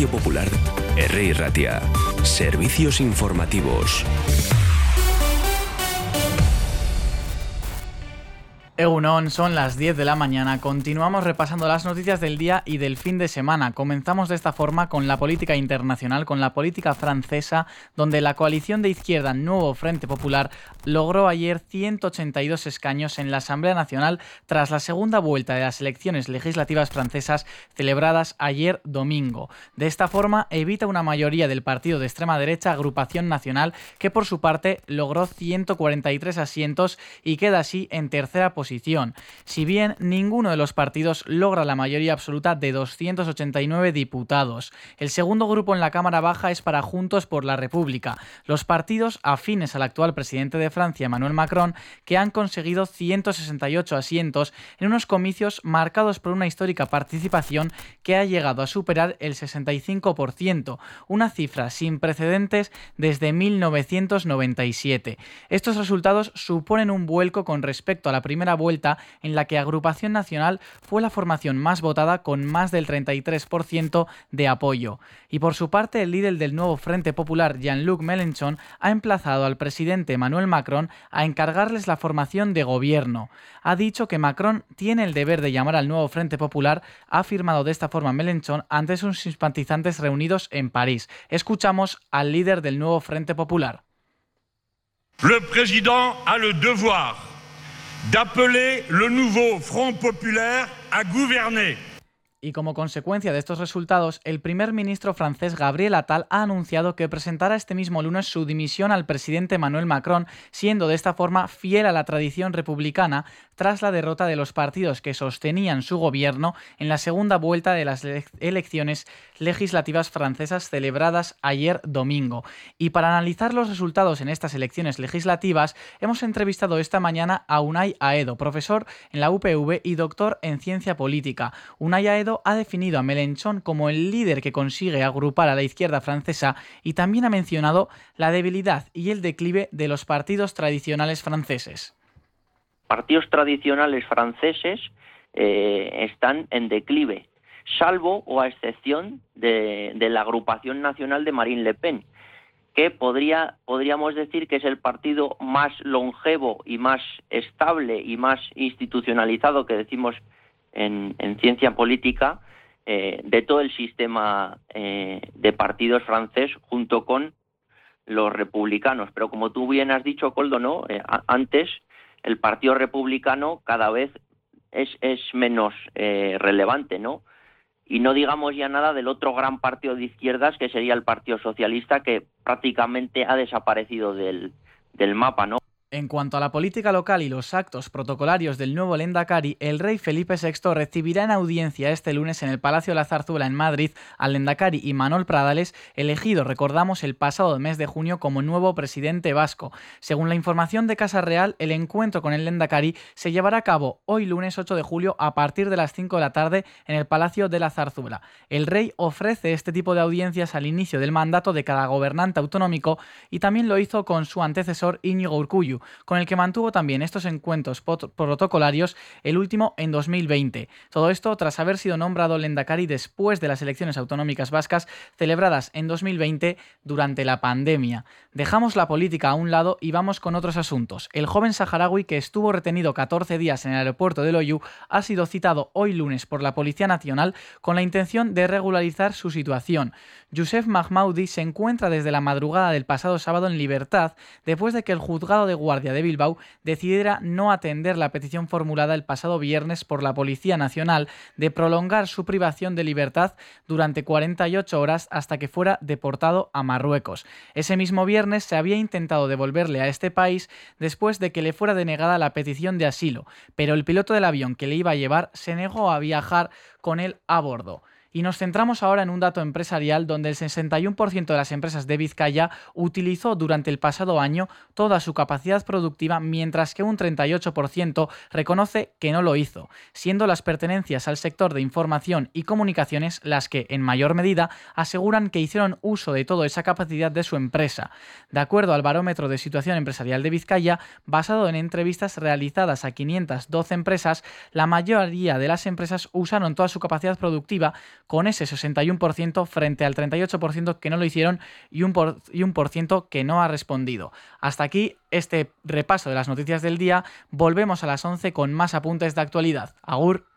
Radio Popular, Herri Ratia. Servicios informativos. Egunon, son las 10 de la mañana. Continuamos repasando las noticias del día y del fin de semana. Comenzamos de esta forma con la política internacional, con la política francesa, donde la coalición de izquierda Nuevo Frente Popular logró ayer 182 escaños en la Asamblea Nacional tras la segunda vuelta de las elecciones legislativas francesas celebradas ayer domingo. De esta forma evita una mayoría del partido de extrema derecha Agrupación Nacional, que por su parte logró 143 asientos y queda así en tercera posición. Si bien ninguno de los partidos logra la mayoría absoluta de 289 diputados. El segundo grupo en la Cámara Baja es para Juntos por la República, los partidos afines al actual presidente de Francia, Emmanuel Macron, que han conseguido 168 asientos en unos comicios marcados por una histórica participación que ha llegado a superar el 65%, una cifra sin precedentes desde 1997. Estos resultados suponen un vuelco con respecto a la primera vuelta, en la que Agrupación Nacional fue la formación más votada con más del 33% de apoyo. Y por su parte, el líder del Nuevo Frente Popular, Jean-Luc Mélenchon, ha emplazado al presidente Emmanuel Macron a encargarles la formación de gobierno. Ha dicho que Macron tiene el deber de llamar al Nuevo Frente Popular, ha afirmado de esta forma Mélenchon ante sus simpatizantes reunidos en París. Escuchamos al líder del Nuevo Frente Popular. Le président a le devoir d'appeler le nouveau Front Populaire à gouverner. Y como consecuencia de estos resultados, el primer ministro francés Gabriel Attal ha anunciado que presentará este mismo lunes su dimisión al presidente Emmanuel Macron, siendo de esta forma fiel a la tradición republicana tras la derrota de los partidos que sostenían su gobierno en la segunda vuelta de las elecciones legislativas francesas celebradas ayer domingo. Y para analizar los resultados en estas elecciones legislativas, hemos entrevistado esta mañana a Unai Aedo, profesor en la UPV y doctor en ciencia política. Unai Aedo ha definido a Mélenchon como el líder que consigue agrupar a la izquierda francesa y también ha mencionado la debilidad y el declive de los partidos tradicionales franceses. Partidos tradicionales franceses están en declive, salvo o a excepción de la Agrupación Nacional de Marine Le Pen, que podríamos decir que es el partido más longevo y más estable y más institucionalizado, que decimos en ciencia política, de todo el sistema de partidos francés, junto con los republicanos. Pero como tú bien has dicho, Koldo, ¿no? Antes el Partido Republicano cada vez es menos relevante, ¿no? Y no digamos ya nada del otro gran partido de izquierdas, que sería el Partido Socialista, que prácticamente ha desaparecido del mapa, ¿no? En cuanto a la política local y los actos protocolarios del nuevo Lendakari, el rey Felipe VI recibirá en audiencia este lunes en el Palacio de la Zarzuela en Madrid al Lendakari Imanol Pradales, elegido, recordamos, el pasado mes de junio como nuevo presidente vasco. Según la información de Casa Real, el encuentro con el Lendakari se llevará a cabo hoy lunes 8 de julio a partir de las 5 de la tarde en el Palacio de la Zarzuela. El rey ofrece este tipo de audiencias al inicio del mandato de cada gobernante autonómico y también lo hizo con su antecesor Íñigo Urkullu, con el que mantuvo también estos encuentros protocolarios, el último en 2020. Todo esto tras haber sido nombrado Lendakari después de las elecciones autonómicas vascas celebradas en 2020 durante la pandemia. Dejamos la política a un lado y vamos con otros asuntos. El joven saharaui que estuvo retenido 14 días en el aeropuerto de Loiu ha sido citado hoy lunes por la Policía Nacional con la intención de regularizar su situación. Youssef Mahmoudi se encuentra desde la madrugada del pasado sábado en libertad después de que el juzgado de guardia de Bilbao decidiera no atender la petición formulada el pasado viernes por la Policía Nacional de prolongar su privación de libertad durante 48 horas hasta que fuera deportado a Marruecos. Ese mismo viernes se había intentado devolverle a este país después de que le fuera denegada la petición de asilo, pero el piloto del avión que le iba a llevar se negó a viajar con él a bordo. Y nos centramos ahora en un dato empresarial donde el 61% de las empresas de Vizcaya utilizó durante el pasado año toda su capacidad productiva, mientras que un 38% reconoce que no lo hizo, siendo las pertenencias al sector de información y comunicaciones las que, en mayor medida, aseguran que hicieron uso de toda esa capacidad de su empresa. De acuerdo al Barómetro de Situación Empresarial de Vizcaya, basado en entrevistas realizadas a 512 empresas, la mayoría de las empresas usaron toda su capacidad productiva, con ese 61% frente al 38% que no lo hicieron y un por ciento que no ha respondido. Hasta aquí este repaso de las noticias del día. Volvemos a las 11 con más apuntes de actualidad. Agur.